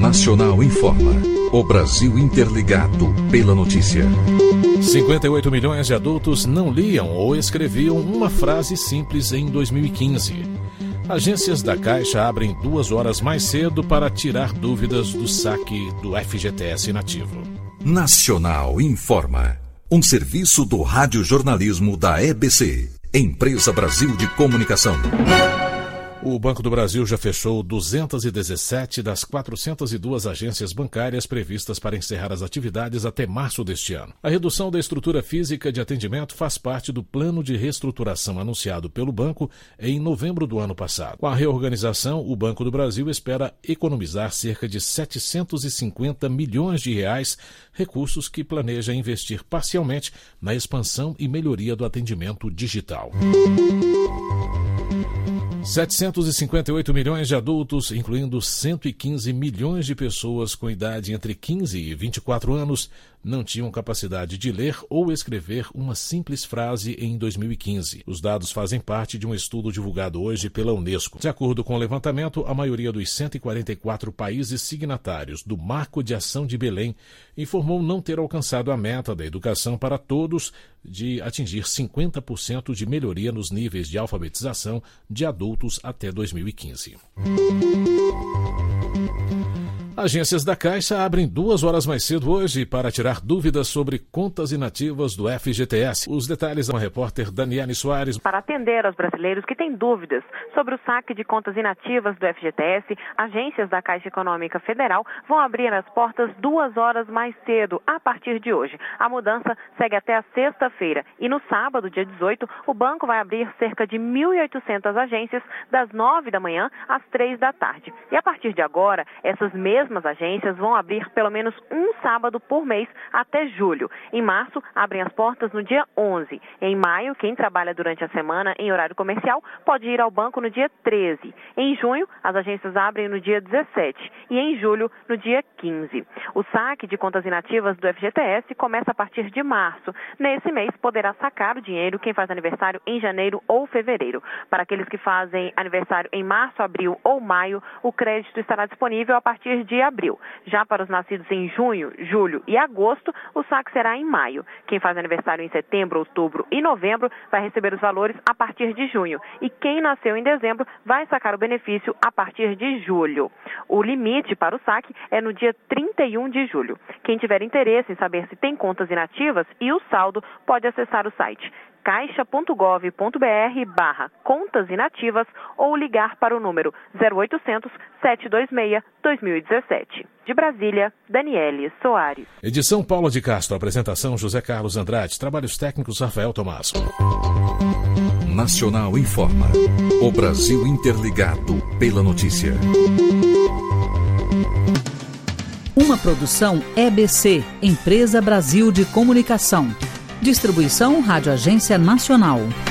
Nacional informa. O Brasil interligado pela notícia. 58 milhões de adultos não liam ou escreviam uma frase simples em 2015. Agências da Caixa abrem 2 horas mais cedo para tirar dúvidas do saque do FGTS inativo. Nacional informa. Um serviço do radiojornalismo da EBC, Empresa Brasil de Comunicação. O Banco do Brasil já fechou 217 das 402 agências bancárias previstas para encerrar as atividades até março deste ano. A redução da estrutura física de atendimento faz parte do plano de reestruturação anunciado pelo banco em novembro do ano passado. Com a reorganização, o Banco do Brasil espera economizar cerca de 750 milhões de reais, recursos que planeja investir parcialmente na expansão e melhoria do atendimento digital. 758 milhões de adultos, incluindo 115 milhões de pessoas com idade entre 15 e 24 anos, não tinham capacidade de ler ou escrever uma simples frase em 2015. Os dados fazem parte de um estudo divulgado hoje pela Unesco. De acordo com o levantamento, a maioria dos 144 países signatários do Marco de Ação de Belém informou não ter alcançado a meta da educação para todos de atingir 50% de melhoria nos níveis de alfabetização de adultos até 2015. Agências da Caixa abrem 2 horas mais cedo hoje para tirar dúvidas sobre contas inativas do FGTS. Os detalhes com a repórter Daniele Soares. Para atender aos brasileiros que têm dúvidas sobre o saque de contas inativas do FGTS, agências da Caixa Econômica Federal vão abrir as portas 2 horas mais cedo, a partir de hoje. A mudança segue até a sexta-feira e no sábado, dia 18, o banco vai abrir cerca de 1.800 agências das 9 da manhã às 3 da tarde. E a partir de agora, essas mesmas agências vão abrir pelo menos um sábado por mês até julho. Em março, abrem as portas no dia 11. Em maio, quem trabalha durante a semana em horário comercial pode ir ao banco no dia 13. Em junho, as agências abrem no dia 17 e em julho, no dia 15. O saque de contas inativas do FGTS começa a partir de março. Nesse mês, poderá sacar o dinheiro quem faz aniversário em janeiro ou fevereiro. Para aqueles que fazem aniversário em março, abril ou maio, o crédito estará disponível a partir de abril. Já para os nascidos em junho, julho e agosto, o saque será em maio. Quem faz aniversário em setembro, outubro e novembro vai receber os valores a partir de junho. E quem nasceu em dezembro vai sacar o benefício a partir de julho. O limite para o saque é no dia 31 de julho. Quem tiver interesse em saber se tem contas inativas e o saldo, pode acessar o site caixa.gov.br/contas inativas ou ligar para o número 0800 726 2017. De Brasília, Daniele Soares. Edição Paula de Castro, apresentação José Carlos Andrade, trabalhos técnicos Rafael Tomás. Nacional informa. O Brasil interligado pela notícia. Uma produção EBC, Empresa Brasil de Comunicação. Distribuição Rádio Agência Nacional.